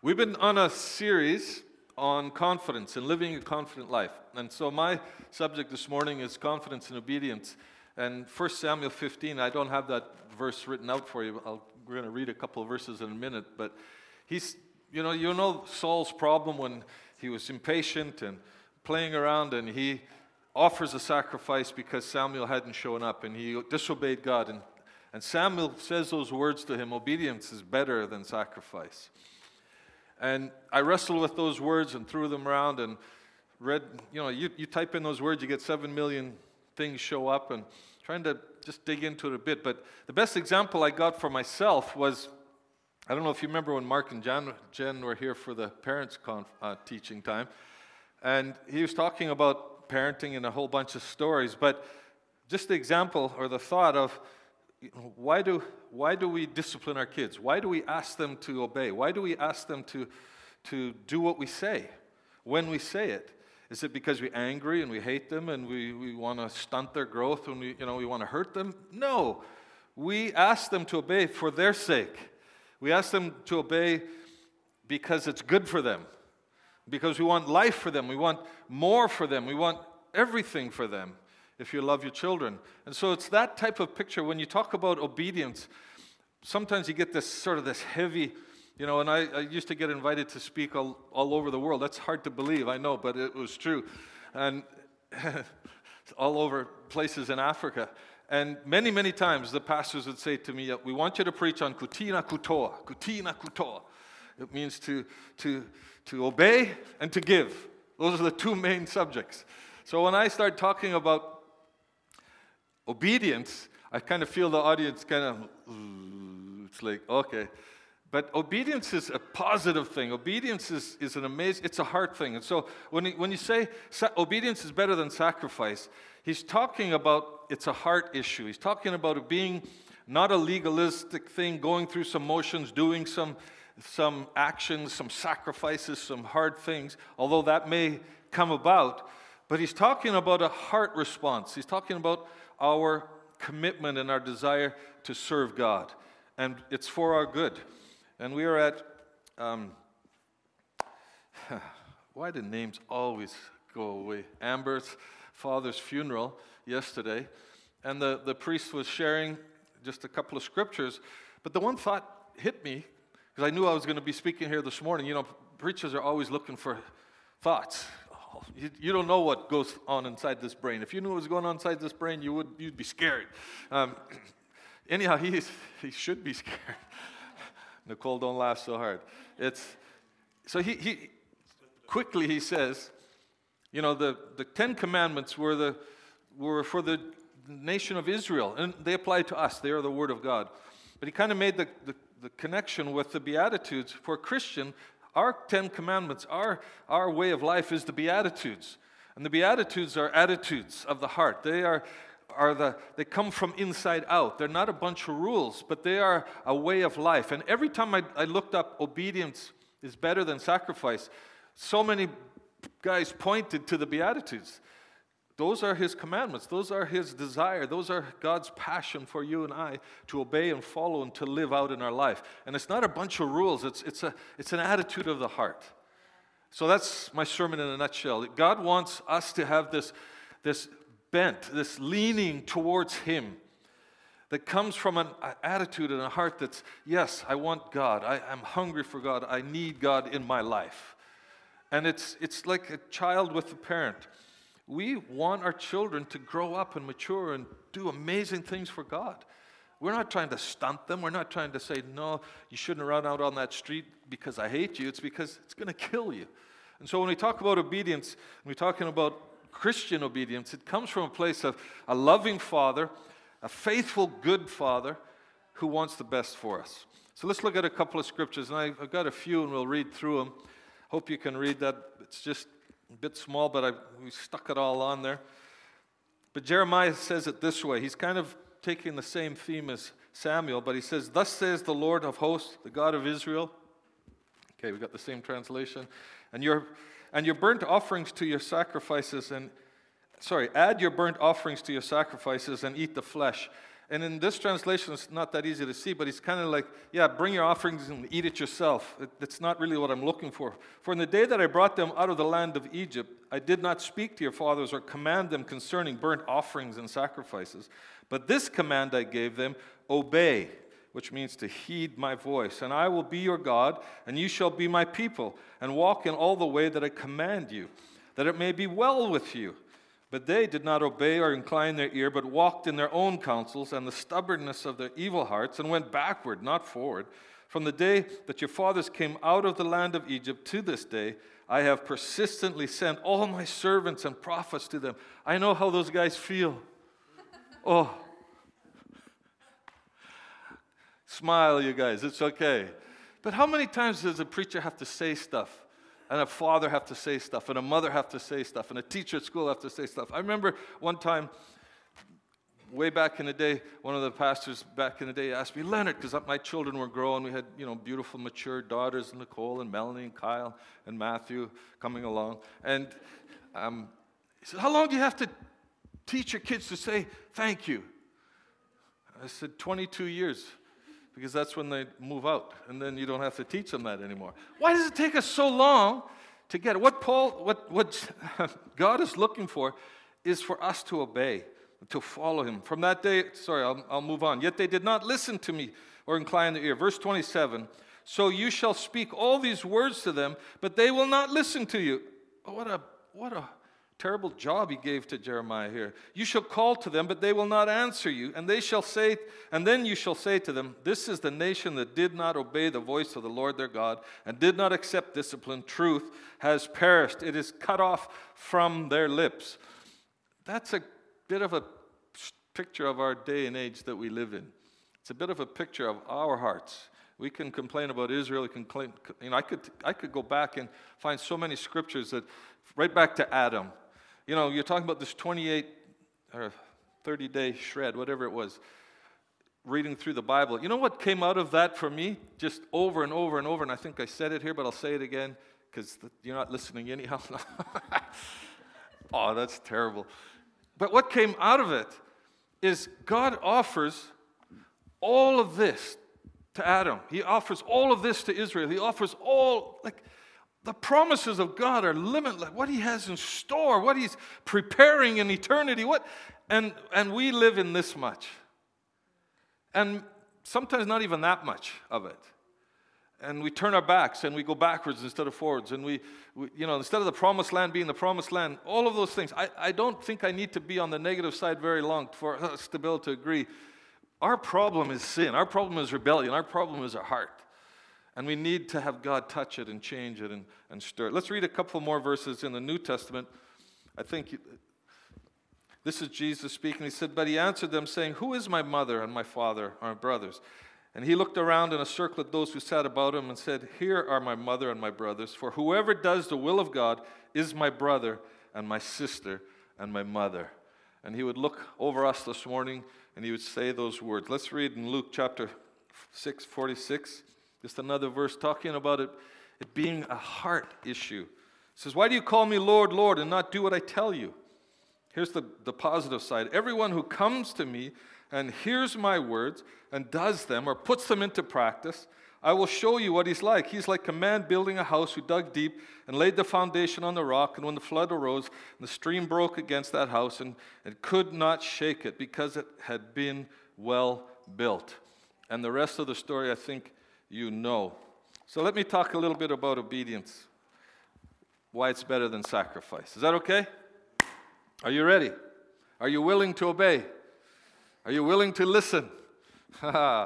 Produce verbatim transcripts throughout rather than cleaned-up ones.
We've been on a series on confidence and living a confident life. And so my subject this morning is confidence and obedience. And First Samuel fifteen, I don't have that verse written out for you. I'll, we're going to read a couple of verses in a minute. But he's, you know, you know Saul's problem when he was impatient and playing around, and he offers a sacrifice because Samuel hadn't shown up, and he disobeyed God. And, and Samuel says those words to him, obedience is better than sacrifice. And I wrestled with those words and threw them around and read, you know, you, you type in those words, you get seven million things show up, and trying to just dig into it a bit. But the best example I got for myself was, I don't know if you remember when Mark and Jen, Jen were here for the parents' conf, uh, teaching time, and he was talking about parenting and a whole bunch of stories, but just the example or the thought of, Why do why do we discipline our kids? Why do we ask them to obey? Why do we ask them to to do what we say when we say it? Is it because we're angry and we hate them and we, we want to stunt their growth and we you know we want to hurt them? No. We ask them to obey for their sake. We ask them to obey because it's good for them. Because we want life for them. We want more for them. We want everything for them. If you love your children. And so it's that type of picture. When you talk about obedience, sometimes you get this sort of this heavy, you know, and I, I used to get invited to speak all, all over the world. That's hard to believe, I know, but it was true. And all over places in Africa. And many, many times the pastors would say to me, we want you to preach on kutina kutoa, kutina kutoa. It means to, to, to obey and to give. Those are the two main subjects. So when I start talking about obedience, I kind of feel the audience kind of, it's like, okay. But obedience is a positive thing. Obedience is, is an amazing, it's a hard thing. And so when he, when you say sa- obedience is better than sacrifice, he's talking about it's a heart issue. He's talking about it being not a legalistic thing, going through some motions, doing some, some actions, some sacrifices, some hard things, although that may come about. But he's talking about a heart response. He's talking about our commitment and our desire to serve God. And it's for our good. And we are at, um, why do names always go away? Amber's father's funeral yesterday. And the, the priest was sharing just a couple of scriptures. But the one thought hit me, because I knew I was going to be speaking here this morning. You know, preachers are always looking for thoughts. You, you don't know what goes on inside this brain. If you knew what was going on inside this brain, you would, you'd be scared. Um, anyhow, he, is, he should be scared. Nicole, don't laugh so hard. It's so he, he quickly he says, you know, the, the Ten Commandments were the were for the nation of Israel, and they apply to us. They are the Word of God. But he kind of made the, the, the connection with the Beatitudes for a Christian. Our Ten Commandments, our, our way of life is the Beatitudes. And the Beatitudes are attitudes of the heart. They are, are the they come from inside out. They're not a bunch of rules, but they are a way of life. And every time I, I looked up obedience is better than sacrifice, so many guys pointed to the Beatitudes. Those are his commandments. Those are his desire. Those are God's passion for you and I to obey and follow and to live out in our life. And it's not a bunch of rules. It's, it's, a, it's an attitude of the heart. So that's my sermon in a nutshell. God wants us to have this, this bent, this leaning towards Him that comes from an attitude and a heart that's, yes, I want God. I, I'm hungry for God. I need God in my life. And it's, it's like a child with a parent. We want our children to grow up and mature and do amazing things for God. We're not trying to stunt them. We're not trying to say, no, you shouldn't run out on that street because I hate you. It's because it's going to kill you. And so when we talk about obedience, when we're talking about Christian obedience, it comes from a place of a loving Father, a faithful, good Father who wants the best for us. So let's look at a couple of scriptures. And I've got a few and we'll read through them. Hope you can read that. It's just a bit small, but I, we stuck it all on there. But Jeremiah says it this way. He's kind of taking the same theme as Samuel, but he says, thus says the Lord of hosts, the God of Israel. Okay, we got the same translation. And your and your burnt offerings to your sacrifices, and sorry, add your burnt offerings to your sacrifices and eat the flesh. And in this translation, it's not that easy to see, but he's kind of like, yeah, bring your offerings and eat it yourself. It, it's not really what I'm looking for. For in the day that I brought them out of the land of Egypt, I did not speak to your fathers or command them concerning burnt offerings and sacrifices. But this command I gave them, obey, which means to heed my voice. And I will be your God, and you shall be my people, and walk in all the way that I command you, that it may be well with you. But they did not obey or incline their ear, but walked in their own counsels and the stubbornness of their evil hearts, and went backward, not forward. From the day that your fathers came out of the land of Egypt to this day, I have persistently sent all my servants and prophets to them. I know how those guys feel. Oh. Smile, you guys. It's okay. But how many times does a preacher have to say stuff? And a father have to say stuff, and a mother have to say stuff, and a teacher at school have to say stuff. I remember one time, way back in the day, one of the pastors back in the day asked me, Leonard, because my children were growing, we had, you know, beautiful, mature daughters, Nicole and Melanie and Kyle and Matthew coming along. And um, he said, how long do you have to teach your kids to say thank you? I said, twenty-two years. Because that's when they move out, and then you don't have to teach them that anymore. Why does it take us so long to get it? What Paul, what, what God is looking for is for us to obey, to follow him. From that day, sorry, I'll, I'll move on. Yet they did not listen to me or incline their ear. Verse twenty-seven, so you shall speak all these words to them, but they will not listen to you. Oh, what a, what a terrible job he gave to Jeremiah here. You shall call to them, but they will not answer you, and they shall say, and then you shall say to them, this is the nation that did not obey the voice of the Lord their God, and did not accept discipline. Truth has perished. It is cut off from their lips. That's a bit of a picture of our day and age that we live in. It's a bit of a picture of our hearts. We can complain about Israel. We can claim, you know, I could I could go back and find so many scriptures that, right back to Adam. You know, you're talking about this twenty-eight or thirty-day shred, whatever it was, reading through the Bible. You know what came out of that for me? Just over and over and over, and I think I said it here, but I'll say it again, because you're not listening anyhow. Oh, that's terrible. But what came out of it is God offers all of this to Adam. He offers all of this to Israel. He offers all, like, the promises of God are limitless. What he has in store, what he's preparing in eternity, what, and and we live in this much. And sometimes not even that much of it. And we turn our backs and we go backwards instead of forwards. And we, we you know, instead of the promised land being the promised land, all of those things. I, I don't think I need to be on the negative side very long for us to be able to agree. Our problem is sin. Our problem is rebellion. Our problem is our heart. And we need to have God touch it and change it and, and stir it. Let's read a couple more verses in the New Testament. I think this is Jesus speaking. He said, but he answered them, saying, who is my mother and my father, or my brothers? And he looked around in a circle at those who sat about him and said, here are my mother and my brothers. For whoever does the will of God is my brother and my sister and my mother. And he would look over us this morning and he would say those words. Let's read in Luke chapter six, forty-six. Just another verse talking about it, it being a heart issue. It says, why do you call me Lord, Lord, and not do what I tell you? Here's the, the positive side. Everyone who comes to me and hears my words and does them or puts them into practice, I will show you what he's like. He's like a man building a house who dug deep and laid the foundation on the rock. And when the flood arose, the stream broke against that house and it could not shake it because it had been well built. And the rest of the story, I think, you know. So let me talk a little bit about obedience, why it's better than sacrifice. Is that okay? Are you ready? Are you willing to obey? Are you willing to listen? The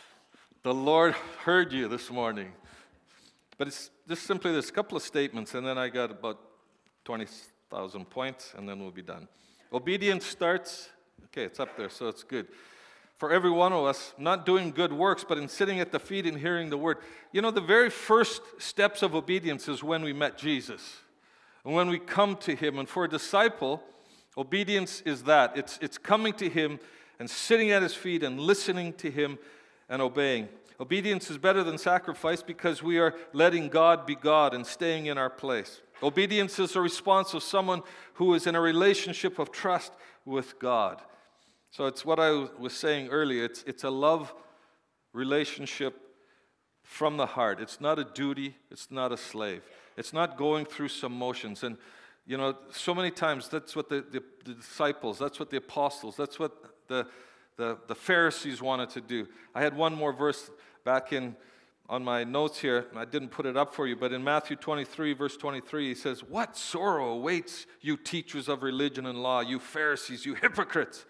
Lord heard you this morning. But it's just simply this couple of statements, and then I got about twenty thousand points, and then we'll be done. Obedience starts, okay, it's up there, so it's good. For every one of us, not doing good works, but in sitting at the feet and hearing the word. You know, the very first steps of obedience is when we met Jesus. And when we come to him. And for a disciple, obedience is that. It's, it's coming to him and sitting at his feet and listening to him and obeying. Obedience is better than sacrifice because we are letting God be God and staying in our place. Obedience is a response of someone who is in a relationship of trust with God. So it's what I was saying earlier. It's, it's a love relationship from the heart. It's not a duty. It's not a slave. It's not going through some motions. And, you know, so many times that's what the, the, the disciples, that's what the apostles, that's what the, the, the Pharisees wanted to do. I had one more verse back in on my notes here. I didn't put it up for you, but in Matthew twenty-three, verse twenty-three, he says, "What sorrow awaits you teachers of religion and law, you Pharisees, you hypocrites!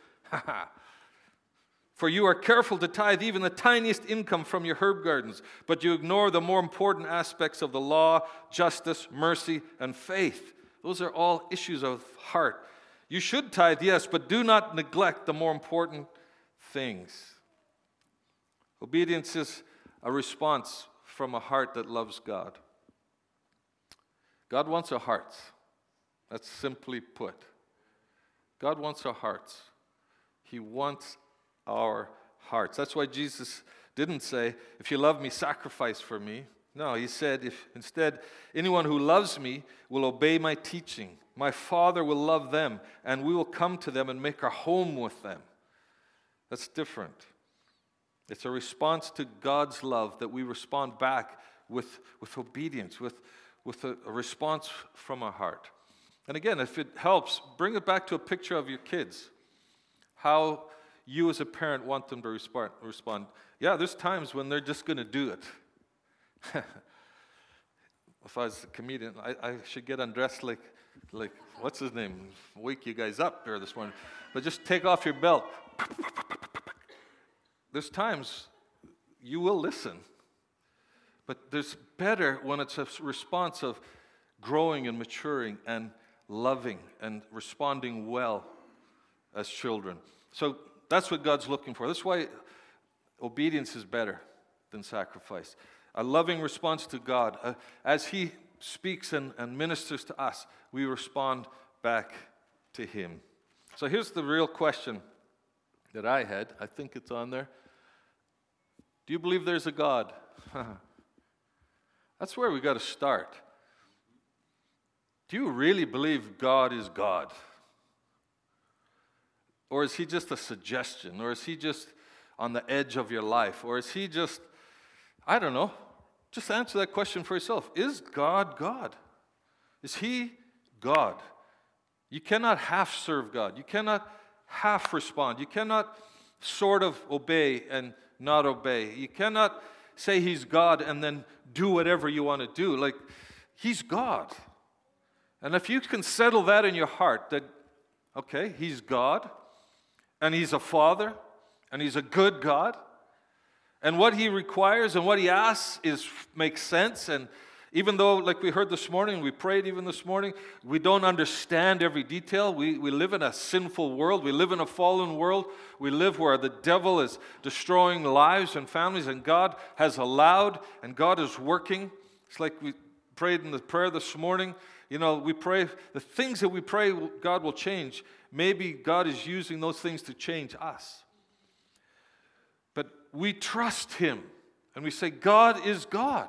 For you are careful to tithe even the tiniest income from your herb gardens, but you ignore the more important aspects of the law, justice, mercy, and faith." Those are all issues of heart. You should tithe, yes, but do not neglect the more important things. Obedience is a response from a heart that loves God. God wants our hearts. That's simply put. God wants our hearts. He wants our hearts. That's why Jesus didn't say, "If you love me, sacrifice for me." No, he said, if instead, anyone who loves me will obey my teaching. My Father will love them, and we will come to them and make our home with them. That's different. It's a response to God's love that we respond back with, with obedience, with, with a, a response from our heart. And again, if it helps, bring it back to a picture of your kids. How you as a parent want them to respond. respond. Yeah, there's times when they're just going to do it. If I was a comedian, I, I should get undressed like, like, what's his name? Wake you guys up there this morning. But just take off your belt. There's times you will listen. But there's better when it's a response of growing and maturing and loving and responding well as children. So that's what God's looking for. That's why obedience is better than sacrifice. A loving response to God. Uh, as He speaks and, and ministers to us, we respond back to Him. So here's the real question that I had. I think it's on there. Do you believe there's a God? That's where we got to start. Do you really believe God is God? Or is He just a suggestion? Or is He just on the edge of your life? Or is He just, I don't know. Just answer that question for yourself. Is God God? Is He God? You cannot half serve God. You cannot half respond. You cannot sort of obey and not obey. You cannot say He's God and then do whatever you want to do. Like, He's God. And if you can settle that in your heart, that, okay, He's God, and He's a Father, and He's a good God, and what He requires and what He asks is makes sense. And even though, like we heard this morning, we prayed even this morning, we don't understand every detail. We, we live in a sinful world. We live in a fallen world. We live where the devil is destroying lives and families, and God has allowed, and God is working. It's like we prayed in the prayer this morning. You know, we pray, the things that we pray God will change, maybe God is using those things to change us. But we trust Him, and we say, God is God.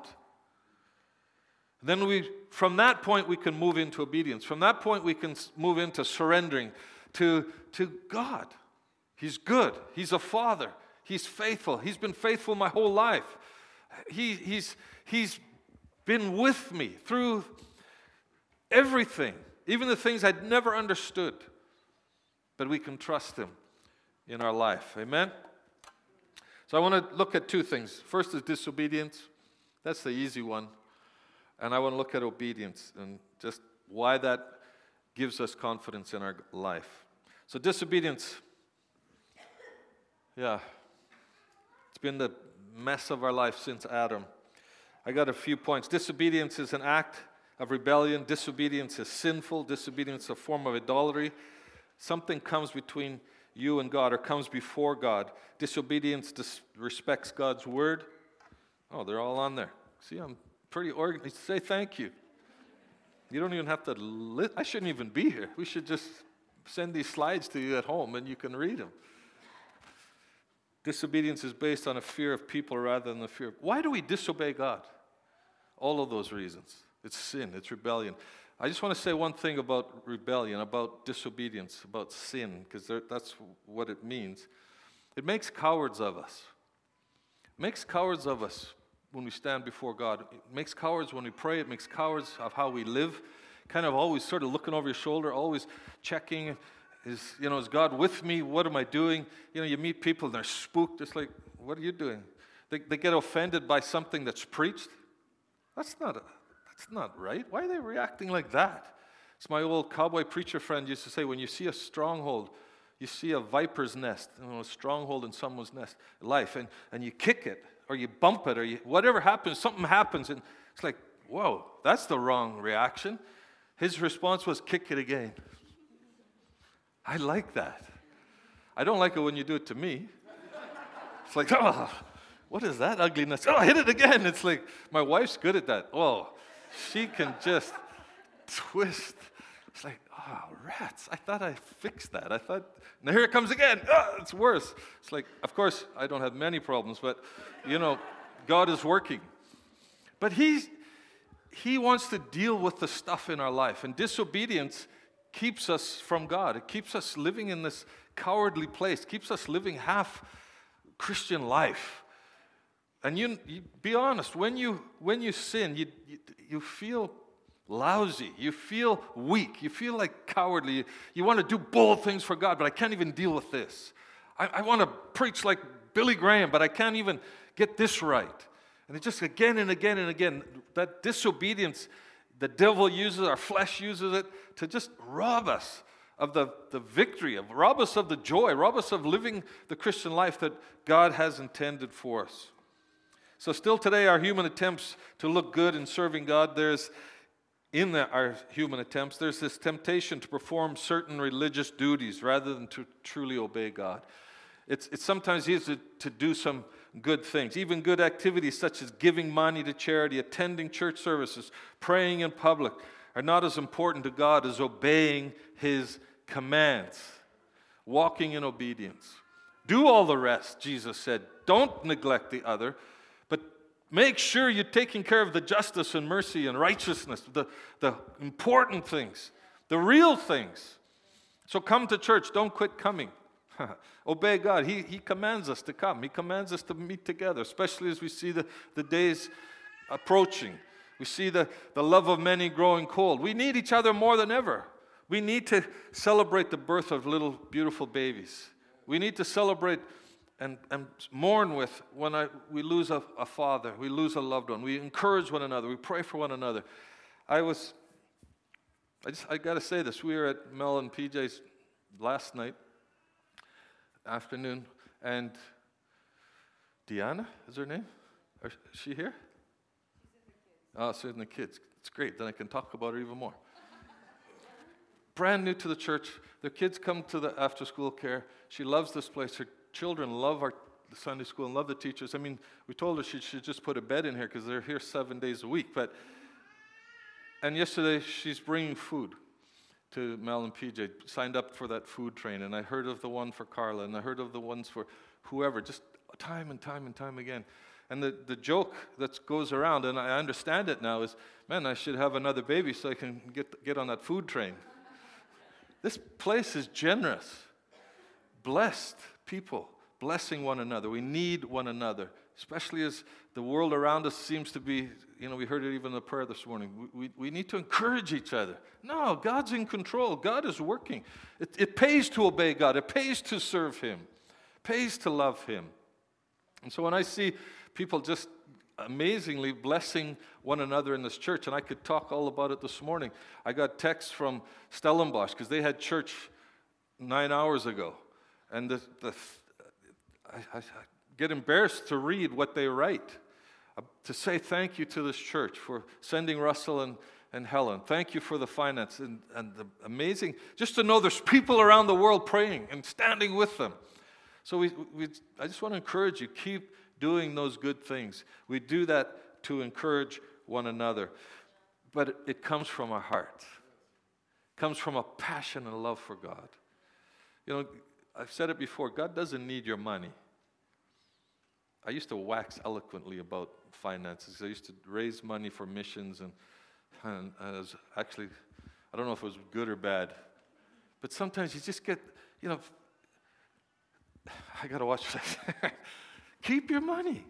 Then we, from that point, we can move into obedience. From that point, we can move into surrendering to, to God. He's good. He's a Father. He's faithful. He's been faithful my whole life. He, he's, he's been with me through everything, even the things I'd never understood. But we can trust Him in our life. Amen? So I want to look at two things. First is disobedience. That's the easy one. And I want to look at obedience and just why that gives us confidence in our life. So disobedience, yeah, it's been the mess of our life since Adam. I got a few points. Disobedience is an act of rebellion. Disobedience is sinful. Disobedience is a form of idolatry. Something comes between you and God or comes before God. Disobedience disrespects God's word. Oh, they're all on there. See, I'm pretty organized. Say thank you. You don't even have to, li- I shouldn't even be here. We should just send these slides to you at home and you can read them. Disobedience is based on a fear of people rather than the fear of, why do we disobey God? All of those reasons. It's sin, it's rebellion. I just want to say one thing about rebellion, about disobedience, about sin, because that's what it means. It makes cowards of us. It makes cowards of us when we stand before God. It makes cowards when we pray. It makes cowards of how we live. Kind of always sort of looking over your shoulder, always checking, is, you know, is God with me? What am I doing? You know, you meet people and they're spooked. It's like, what are you doing? They, they get offended by something that's preached. That's not a, that's not right. Why are they reacting like that? It's my old cowboy preacher friend used to say, when you see a stronghold, you see a viper's nest, you know, a stronghold in someone's nest, life, and, and you kick it, or you bump it, or you, whatever happens, something happens, and it's like, whoa, that's the wrong reaction. His response was, kick it again. I like that. I don't like it when you do it to me. It's like, oh, what is that ugliness? Oh, hit it again. It's like, my wife's good at that. Oh, she can just twist. It's like, oh, rats. I thought I fixed that. I thought, now here it comes again. Oh, it's worse. It's like, of course, I don't have many problems, but, you know, God is working. But he's, He wants to deal with the stuff in our life. And disobedience keeps us from God. It keeps us living in this cowardly place, keeps us living half Christian life. And you, you be honest, when you when you sin, you, you you feel lousy, you feel weak, you feel like cowardly. You, you want to do bold things for God, but I can't even deal with this. I, I want to preach like Billy Graham, but I can't even get this right. And it's just again and again and again, that disobedience, the devil uses, our flesh uses it to just rob us of the, the victory, of rob us of the joy, rob us of living the Christian life that God has intended for us. So still today, our human attempts to look good in serving God, there's, in the, our human attempts, there's this temptation to perform certain religious duties rather than to truly obey God. It's, it's sometimes easy to do some good things, even good activities such as giving money to charity, attending church services, praying in public, are not as important to God as obeying His commands, walking in obedience. Do all the rest, Jesus said. Don't neglect the other, but make sure you're taking care of the justice and mercy and righteousness, the, the important things, the real things. So come to church. Don't quit coming. Obey God. He, he commands us to come. He commands us to meet together, especially as we see the, the days approaching. We see the, the love of many growing cold. We need each other more than ever. We need to celebrate the birth of little beautiful babies. We need to celebrate and, and mourn with when I, we lose a, a father, we lose a loved one. We encourage one another. We pray for one another. I was, I just, I got to say this. We were at Mel and P J's last night, afternoon, and Deanna is her name? Is she here? Oh, so in the kids. It's great. Then I can talk about her even more. Brand new to the church. Their kids come to the after-school care. She loves this place. Her children love our Sunday school and love the teachers. I mean, we told her she should just put a bed in here because they're here seven days a week. But and yesterday she's bringing food to Mel and P J, signed up for that food train, and I heard of the one for Carla, and I heard of the ones for whoever, just time and time and time again. And the, the joke that goes around, and I understand it now, is, man, I should have another baby so I can get get on that food train. This place is generous, blessed people, blessing one another. We need one another, especially as the world around us seems to be, you know, we heard it even in the prayer this morning. We, we, we need to encourage each other. No, God's in control. God is working. It, it pays to obey God. It pays to serve Him. It pays to love Him. And so when I see people just amazingly blessing one another in this church, and I could talk all about it this morning. I got texts from Stellenbosch because they had church nine hours ago. And the, the, I, I get embarrassed to read what they write, uh, to say thank you to this church for sending Russell and, and Helen. Thank you for the finance and, and the amazing, just to know there's people around the world praying and standing with them. So we, we, I just want to encourage you, keep doing those good things. We do that to encourage one another. But it, it comes from our heart. It comes from a passion and love for God. You know, I've said it before, God doesn't need your money. I used to wax eloquently about finances. I used to raise money for missions and And, and it was actually, I don't know if it was good or bad, but sometimes you just get, you know, I got to watch this. Keep your money.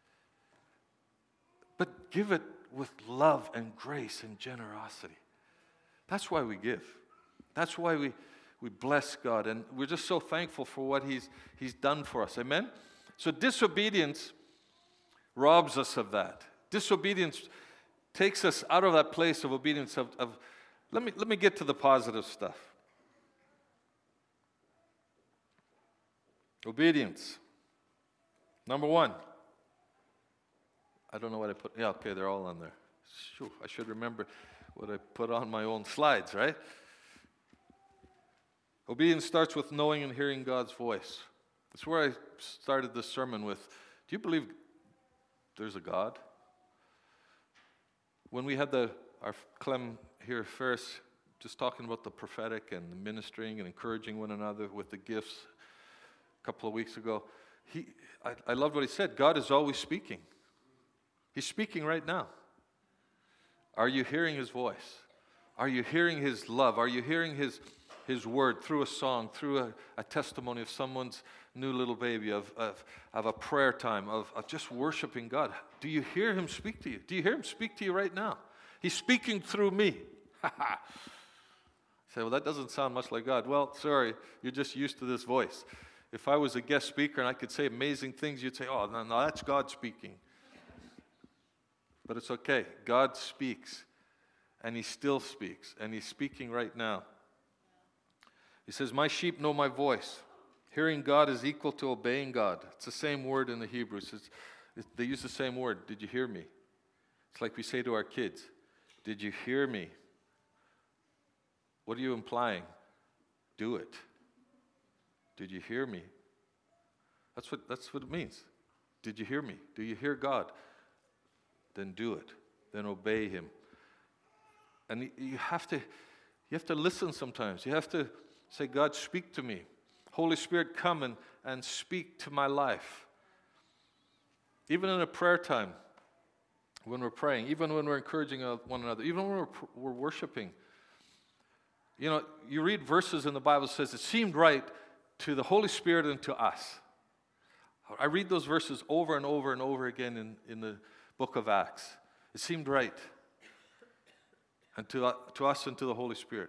But give it with love and grace and generosity. That's why we give. That's why we, we bless God. And we're just so thankful for what he's, he's done for us. Amen? So disobedience robs us of that. Disobedience takes us out of that place of obedience. Of, of let me, let me get to the positive stuff. Obedience. Number one. I don't know what I put. Yeah, okay, they're all on there. Shoo, I should remember what I put on my own slides, right? Obedience starts with knowing and hearing God's voice. That's where I started this sermon with. Do you believe there's a God? When we had the our Clem here first, just talking about the prophetic and the ministering and encouraging one another with the gifts a couple of weeks ago, he I, I loved what he said. God is always speaking. He's speaking right now. Are you hearing his voice? Are you hearing his love? Are you hearing his, his word through a song, through a, a testimony of someone's new little baby, of, of, of a prayer time, of, of just worshiping God? Do you hear him speak to you? Do you hear him speak to you right now? He's speaking through me. Say, well, that doesn't sound much like God. Well, sorry, you're just used to this voice. If I was a guest speaker and I could say amazing things, you'd say, oh, no, no, that's God speaking. But it's okay. God speaks, and he still speaks, and he's speaking right now. He says, my sheep know my voice. Hearing God is equal to obeying God. It's the same word in the Hebrews. It's, it, they use the same word. Did you hear me? It's like we say to our kids, did you hear me? What are you implying? Do it. Did you hear me? That's what, that's what it means. Did you hear me? Do you hear God? Then do it. Then obey him. And you have to, you have to listen sometimes. You have to say, God, speak to me. Holy Spirit, come and, and speak to my life. Even in a prayer time, when we're praying, even when we're encouraging one another, even when we're, we're worshiping. You know, you read verses in the Bible that says, it seemed right to the Holy Spirit and to us. I read those verses over and over and over again in, in the book of Acts. It seemed right. And to, uh, to us and to the Holy Spirit.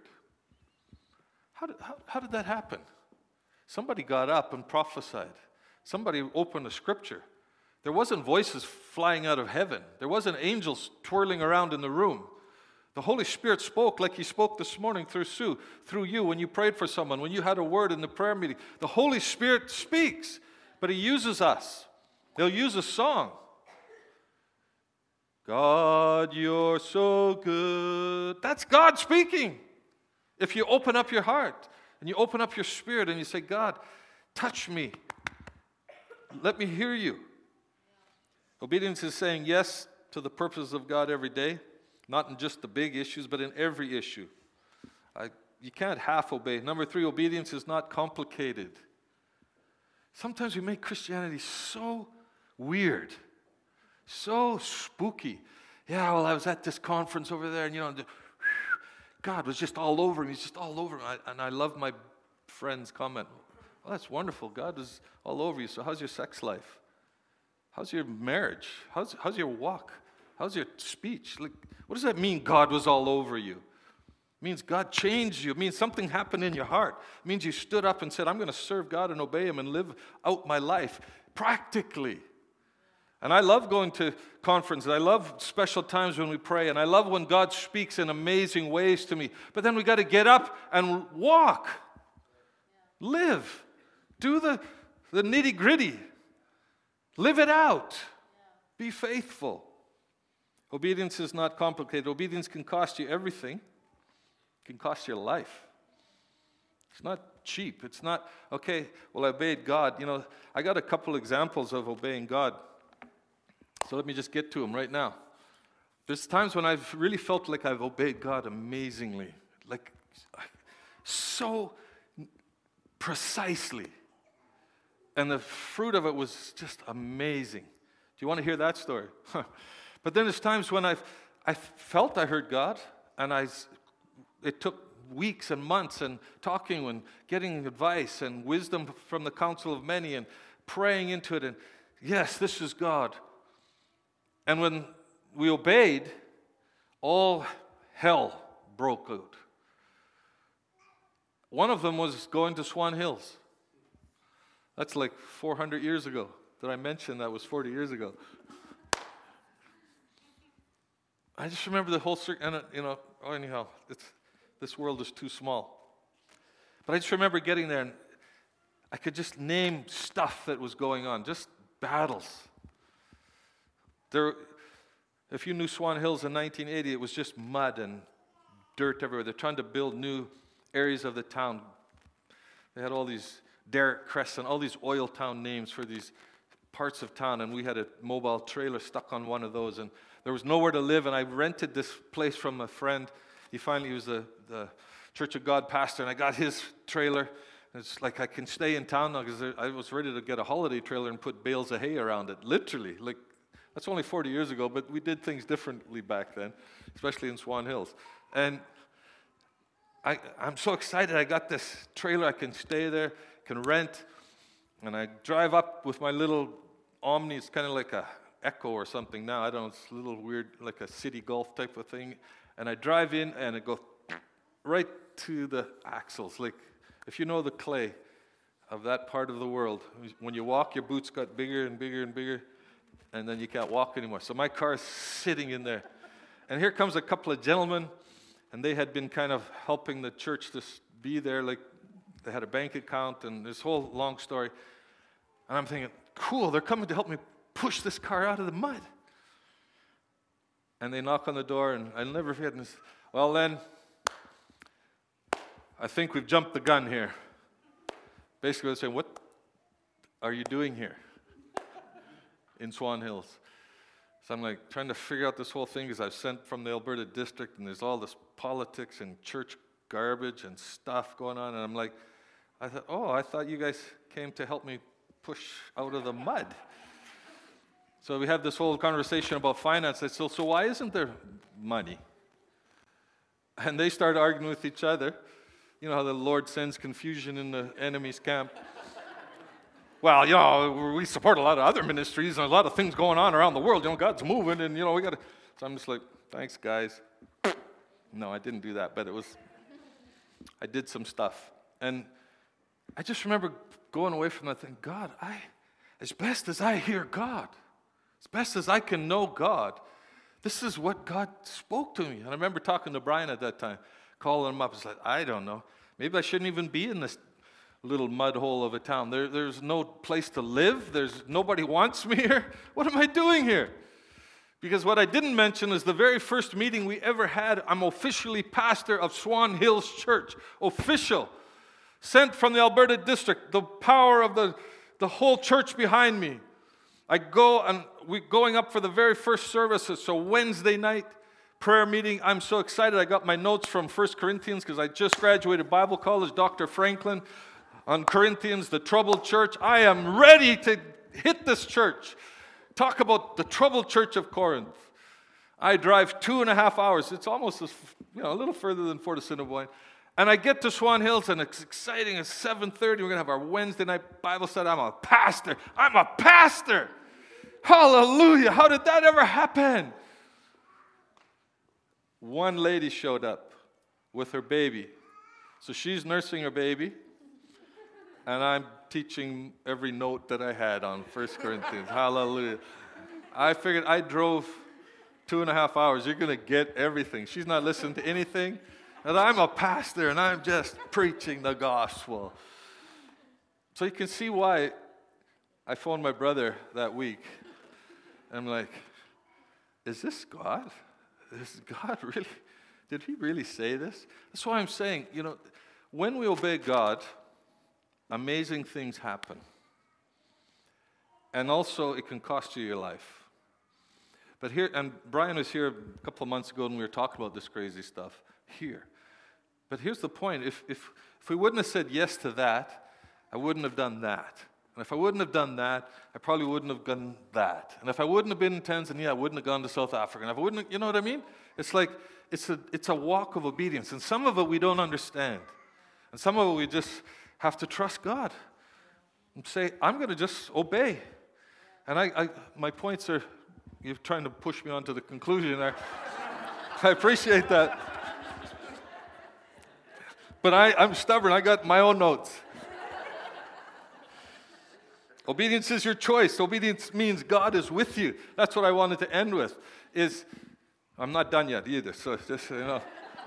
How did, how, how did that happen? Somebody got up and prophesied. Somebody opened a scripture. There wasn't voices flying out of heaven. There wasn't angels twirling around in the room. The Holy Spirit spoke like he spoke this morning through Sue, through you when you prayed for someone, when you had a word in the prayer meeting. The Holy Spirit speaks, but he uses us. He'll use a song. God, you're so good. That's God speaking. If you open up your heart and you open up your spirit and you say, God, touch me. Let me hear you. Obedience is saying yes to the purposes of God every day, not in just the big issues, but in every issue. I, you can't half obey. Number three, obedience is not complicated. Sometimes we make Christianity so weird. So spooky. Yeah, well, I was at this conference over there, and you know, God was just all over me. He's just all over me. And I love my friend's comment. Well, that's wonderful. God was all over you. So how's your sex life? How's your marriage? How's how's your walk? How's your speech? Like, what does that mean, God was all over you? It means God changed you. It means something happened in your heart. It means you stood up and said, I'm going to serve God and obey him and live out my life practically. And I love going to conferences. I love special times when we pray. And I love when God speaks in amazing ways to me. But then we got to get up and walk. Live. Do the, the nitty-gritty. Live it out. Be faithful. Obedience is not complicated. Obedience can cost you everything. It can cost your life. It's not cheap. It's not, okay, well, I obeyed God. You know, I got a couple examples of obeying God. So let me just get to them right now. There's times when I've really felt like I've obeyed God amazingly. Like, so precisely. And the fruit of it was just amazing. Do you want to hear that story? But then there's times when I've I felt I heard God, and I, it took weeks and months and talking and getting advice and wisdom from the counsel of many and praying into it, and yes, this is God. And when we obeyed, all hell broke out. One of them was going to Swan Hills. That's like four hundred years ago. Did I mention that was forty years ago? I just remember the whole circuit, and you know, oh, anyhow, it's, this world is too small. But I just remember getting there, and I could just name stuff that was going on, just battles. There, if you knew Swan Hills in nineteen eighty, it was just mud and dirt everywhere. They're trying to build new areas of the town. They had all these Derrick Crescent, all these oil town names for these parts of town, and we had a mobile trailer stuck on one of those, and there was nowhere to live, and I rented this place from a friend. He finally he was the, the Church of God pastor, and I got his trailer. It's like I can stay in town now because I was ready to get a holiday trailer and put bales of hay around it, literally. Like, that's only forty years ago, but we did things differently back then, especially in Swan Hills. And I, I'm so excited. I got this trailer. I can stay there, can rent, and I drive up with my little Omni. It's kind of like a Echo or something now. I don't know. It's a little weird, like a city golf type of thing. And I drive in, and it goes right to the axles. Like, if you know the clay of that part of the world, when you walk, your boots got bigger and bigger and bigger, and then you can't walk anymore. So my car is sitting in there. And here comes a couple of gentlemen, and they had been kind of helping the church to be there. Like, they had a bank account, and this whole long story. And I'm thinking, cool, they're coming to help me push this car out of the mud. And they knock on the door, and I'll never forget this. Well, then, I think we've jumped the gun here. Basically, they're saying, what are you doing here in Swan Hills? So I'm like trying to figure out this whole thing because I've sent from the Alberta district, and there's all this politics and church garbage and stuff going on. And I'm like, I thought, oh, I thought you guys came to help me push out of the mud. So we had this whole conversation about finance. I said, so why isn't there money? And they started arguing with each other. You know how the Lord sends confusion in the enemy's camp. Well, you know, we support a lot of other ministries and a lot of things going on around the world. You know, God's moving, and, you know, we got to. So I'm just like, thanks, guys. No, I didn't do that, but it was, I did some stuff. And I just remember going away from that thing, God, I, as best as I hear God, as best as I can know God, this is what God spoke to me. And I remember talking to Brian at that time, calling him up. It's like, I don't know. Maybe I shouldn't even be in this little mud hole of a town. There, there's no place to live. There's nobody wants me here. What am I doing here? Because what I didn't mention is the very first meeting we ever had, I'm officially pastor of Swan Hills Church. Official. Sent from the Alberta district. The power of the, the whole church behind me. I go, and we're going up for the very first services. So Wednesday night, prayer meeting. I'm so excited. I got my notes from First Corinthians because I just graduated Bible college, Doctor Franklin, on Corinthians, the troubled church. I am ready to hit this church. Talk about the troubled church of Corinth. I drive two and a half hours. It's almost, as, you know, a little further than Fort Assiniboine. And I get to Swan Hills, and it's exciting. It's seven thirty. We're going to have our Wednesday night Bible study. I'm a pastor. I'm a pastor. Hallelujah. How did that ever happen? One lady showed up with her baby. So she's nursing her baby, and I'm teaching every note that I had on First Corinthians. Hallelujah. I figured I drove two and a half hours. You're going to get everything. She's not listening to anything. And I'm a pastor, and I'm just preaching the gospel. So you can see why I phoned my brother that week. I'm like, is this God? Is God really? Did he really say this? That's why I'm saying, you know, when we obey God, amazing things happen. And also, it can cost you your life. But here, and Brian was here a couple of months ago, and we were talking about this crazy stuff here. But here's the point. If, if, if we wouldn't have said yes to that, I wouldn't have done that. And if I wouldn't have done that, I probably wouldn't have done that. And if I wouldn't have been in Tanzania, I wouldn't have gone to South Africa. And if I wouldn't have, you know what I mean? It's like, it's a, it's a walk of obedience. And some of it we don't understand. And some of it we just have to trust God. And say, I'm going to just obey. And I, I, my points are, you're trying to push me on to the conclusion there. I appreciate that. But I, I'm stubborn. I got my own notes. Obedience is your choice. Obedience means God is with you. That's what I wanted to end with. Is I'm not done yet either. So just you know.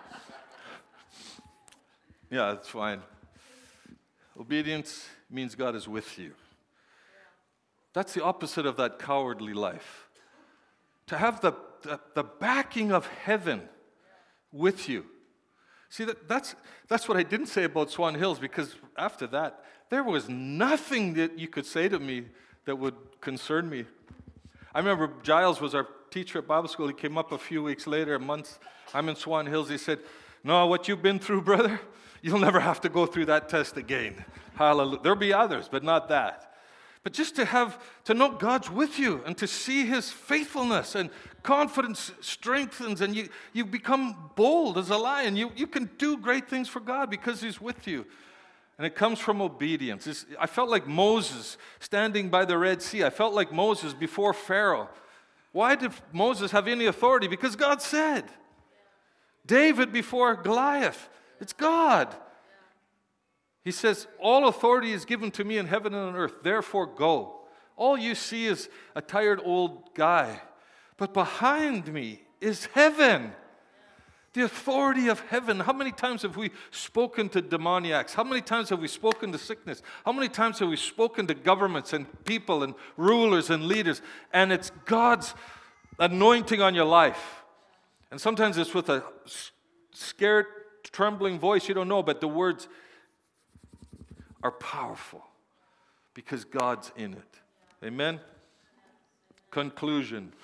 Yeah, that's fine. Obedience means God is with you. That's the opposite of that cowardly life. To have the, the, the backing of heaven with you. See, that, that's, that's what I didn't say about Swan Hills, because after that, there was nothing that you could say to me that would concern me. I remember Giles was our teacher at Bible school. He came up a few weeks later, months. I'm in Swan Hills. He said, no, what you've been through, brother, you'll never have to go through that test again. Hallelujah. There'll be others, but not that. But just to have, to know God's with you and to see His faithfulness and confidence strengthens and you, you become bold as a lion. You, you can do great things for God because He's with you. And it comes from obedience. It's, I felt like Moses standing by the Red Sea. I felt like Moses before Pharaoh. Why did Moses have any authority? Because God said. David before Goliath. It's God. He says, all authority is given to me in heaven and on earth, therefore go. All you see is a tired old guy. But behind me is heaven. The authority of heaven. How many times have we spoken to demoniacs? How many times have we spoken to sickness? How many times have we spoken to governments and people and rulers and leaders? And it's God's anointing on your life. And sometimes it's with a scared, trembling voice. You don't know, but the words are powerful because God's in it. Amen? Conclusion.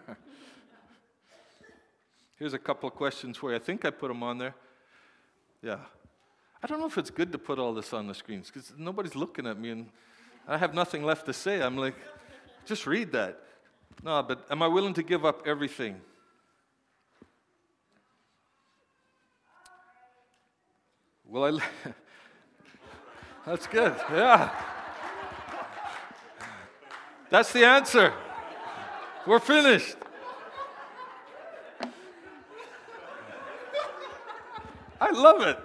Here's a couple of questions for you. I think I put them on there. Yeah. I don't know if it's good to put all this on the screens because nobody's looking at me and I have nothing left to say. I'm like, just read that. No, but am I willing to give up everything? Will I... That's good, yeah. That's the answer. We're finished. I love it.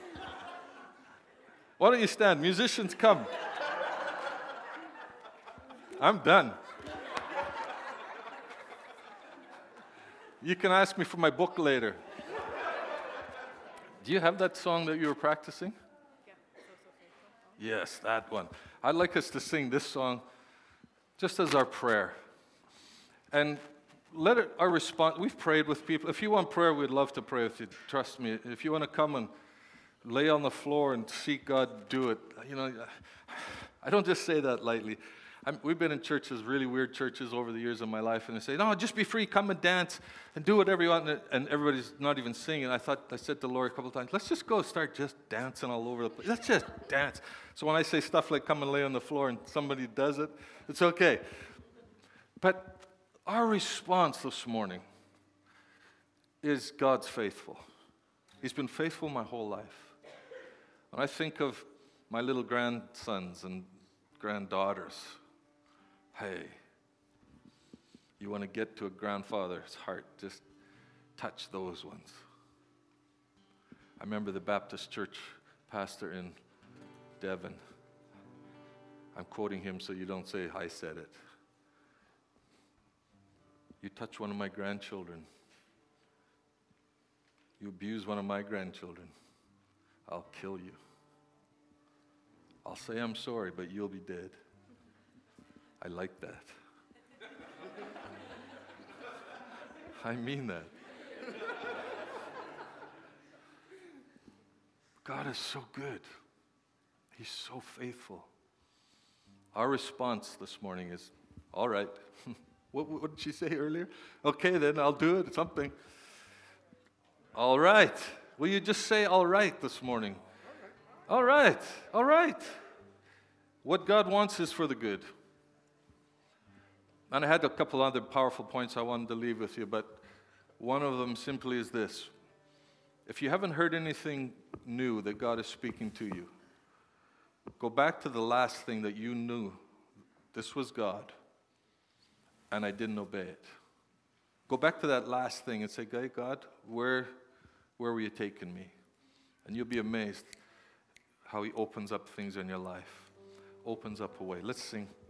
Why don't you stand? Musicians, come. I'm done. You can ask me for my book later. Do you have that song that you were practicing? Yes, that one. I'd like us to sing this song just as our prayer. And let it, our response, we've prayed with people. If you want prayer, we'd love to pray with you. Trust me. If you want to come and lay on the floor and seek God, do it. You know, I don't just say that lightly. I'm, we've been in churches, really weird churches over the years of my life, and they say, no, just be free, come and dance and do whatever you want, and everybody's not even singing. I thought, I said to Lori a couple of times, let's just go start just dancing all over the place. Let's just dance. So when I say stuff like come and lay on the floor and somebody does it, it's okay. But our response this morning is God's faithful. He's been faithful my whole life. When I think of my little grandsons and granddaughters, hey, you want to get to a grandfather's heart, just touch those ones. I remember the Baptist church pastor in Devon. I'm quoting him so you don't say I said it. You touch one of my grandchildren, you abuse one of my grandchildren, I'll kill you. I'll say I'm sorry, but you'll be dead. I like that. I mean that. God is so good. He's so faithful. Our response this morning is, all right. what, what did she say earlier? Okay, then I'll do it, something. All right. Will you just say all right this morning? All right. All right. What God wants is for the good. And I had a couple other powerful points I wanted to leave with you, but one of them simply is this. If you haven't heard anything new that God is speaking to you, go back to the last thing that you knew. This was God, and I didn't obey it. Go back to that last thing and say, God, where, where were you taking me? And you'll be amazed how he opens up things in your life. Opens up a way. Let's sing.